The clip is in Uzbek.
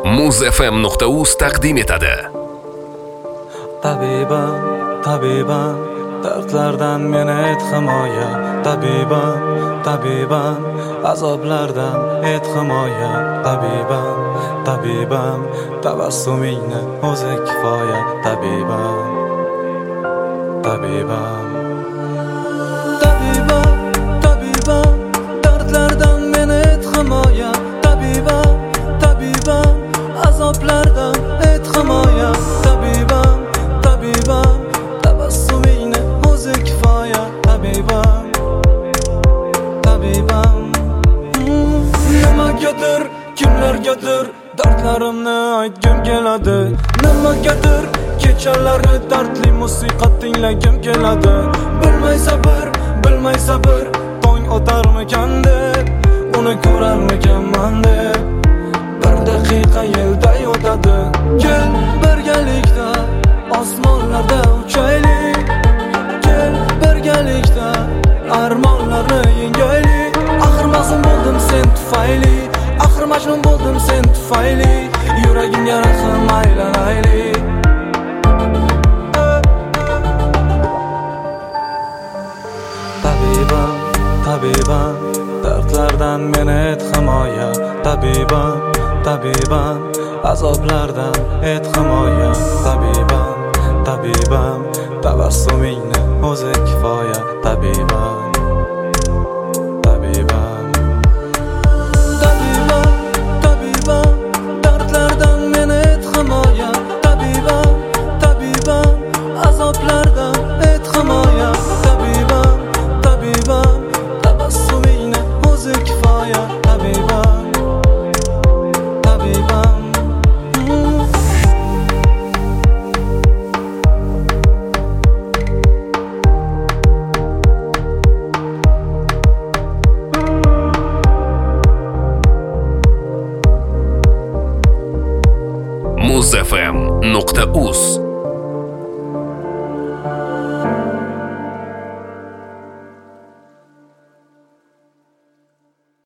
muzfm.uz taqdim etadi. Tabibam, tabibam, dardlardan meni et himoya. Tabibam, tabibam, azoblardan et himoya. Tabibam, tabibam, tabassumingni o'zi kifoya. Tabibam, tabibam, tabibam, tabibam, dardlardan meni et himoya. Tabibam, tabibam, azoblardan et himoya. Tabibam, tabibam, tabassumingni o'zi kifoya. Tabibam, tabibam, nimagadir, kimlargadir dardlarimni aytgim keladi. Nimagadir kechalari dardli musiqa tinglagim keladi. Bilmay sabr, tong o'tarmikan deb, uni ko'rarmikanman deb. Bir daqiqa yilday o'tadi. Kel birgalikda osmonlarda uchaylik. Kel birgalikda armonlarni yengaylik. Axir mazlum bo'ldim sen tufayli, axir majnun bo'ldim sen tufayli. Yuragimga rahim aylanaylik. Tabibam, tabibam, dardlardan meni et himoya. Tabibam, tabibam, azoblardan et himoya. Tabibam, tabibam, tabassumingni o'zi kifoya. Tabibam, tabibam, tabibam, tabibam, dardlardan meni et himoya. Tabibam, tabibam, azoblardan et himoya. Tabibam, tabibam, tabassumingni o'zi kifoya. Tabibam, tabibam, muzfm.uz